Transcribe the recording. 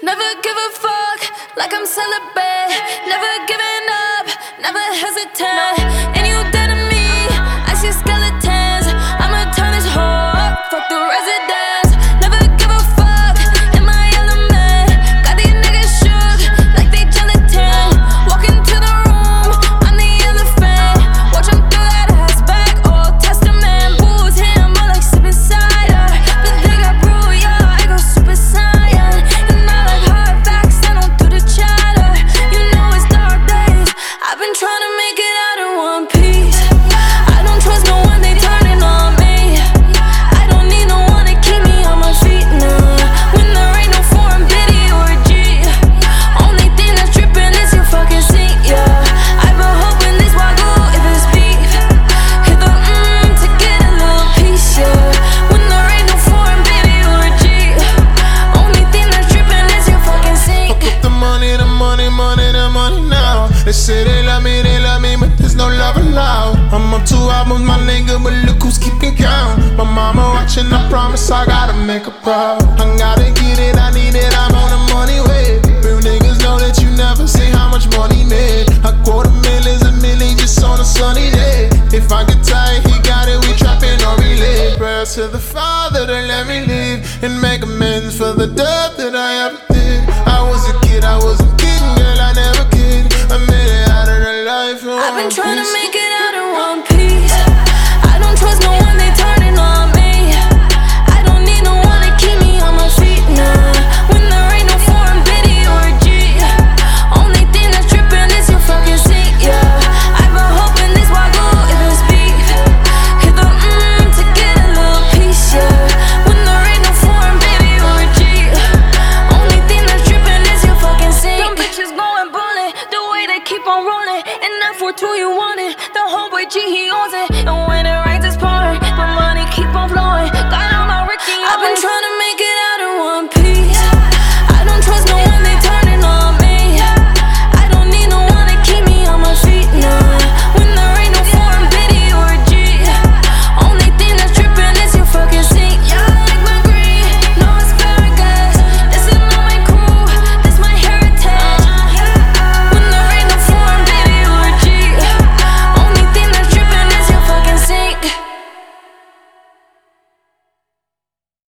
Never give a fuck, like I'm celibate. Never giving up, never hesitate. And you dead to me, I see skeletons. I'ma turn this hoe up, fuck the residents. Never give a fuck, in my element. Got these niggas shook, like they gelatin. Walk into the room, I'm the elephant. Watch them throw that ass back, Old Testament. Booze him, more like sipping cider. But they got brew, yeah, I go super saiyan. And I like hard facts, I don't do the chatter. You know it's dark days, I've been trying to make it out in one piece. I don't trust no one, they turning on me. I don't need no one to keep me on my feet, nah. When there ain't no foreign biddy or a G. Only thing that's dripping is your fucking seat, yeah. I've been hoping this wagyu if it's beef. Hit the to get a little piece, yeah. When there ain't no foreign biddy or a G. Only thing that's dripping is your fucking seat. Fuck up the money, the money, money, the money now. They say they love me, but there's no love allowed. I'm up 2 albums, my nigga, but look who's keeping count. My mama watching, I promise I gotta make her proud. I gotta get it, I need it, I'm on the money way. Real niggas know that you never say how much money made. A $250,000 just on a sunny day. If I get tired, he got it, we trapping or relay. Prayers to the Father to let me live and make amends for the death that I ever did. I was a kid, I wasn't kidding, girl, I never kid. I made it out of the life. I've been trying to make it out in one piece. I don't trust no one, they turning on me. I don't need no one to keep me on my feet, nah. When there ain't no foreign biddy or a G. Only thing that's dripping is your fucking seat, yeah. I've been hoping this wagyu if it's beef. Hit the to get a little piece, yeah. When there ain't no foreign biddy or a G. Only thing that's dripping is your fucking seat. Them bitches going bullet, the way they keep on rolling. And that 4-2 you want it, the homeboy G he owns it. And